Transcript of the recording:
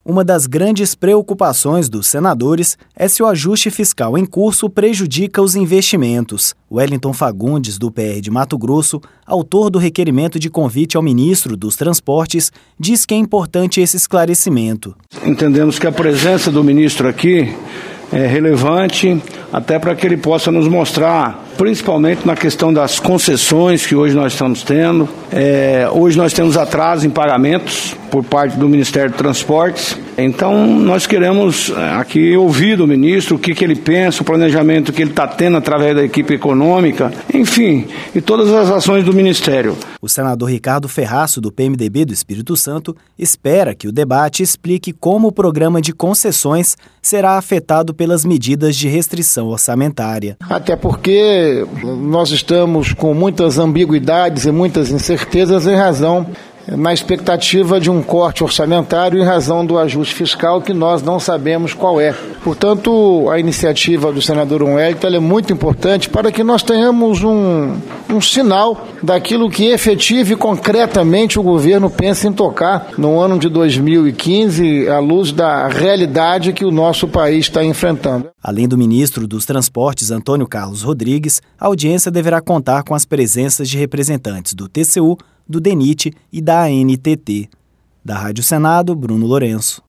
Uma das grandes preocupações dos senadores é se o ajuste fiscal em curso prejudica os investimentos. Wellington Fagundes, do PR de Mato Grosso, autor do requerimento de convite ao ministro dos Transportes, diz que é importante esse esclarecimento. Entendemos que a presença do ministro aqui é relevante, até para que ele possa nos mostrar, principalmente na questão das concessões que hoje nós estamos tendo. Hoje nós temos atraso em pagamentos por parte do Ministério dos Transportes. Então nós queremos aqui ouvir do ministro o que ele pensa, o planejamento que ele está tendo através da equipe econômica, enfim, e todas as ações do Ministério. O senador Ricardo Ferraço, do PMDB do Espírito Santo, espera que o debate explique como o programa de concessões será afetado pelas medidas de restrição orçamentária. Até porque nós estamos com muitas ambiguidades e muitas incertezas na expectativa de um corte orçamentário em razão do ajuste fiscal que nós não sabemos qual é. Portanto, a iniciativa do senador Wellington é muito importante para que nós tenhamos um sinal daquilo que efetivo e concretamente o governo pensa em tocar no ano de 2015, à luz da realidade que o nosso país está enfrentando. Além do ministro dos Transportes, Antônio Carlos Rodrigues, a audiência deverá contar com as presenças de representantes do TCU, do DENIT e da ANTT. Da Rádio Senado, Bruno Lourenço.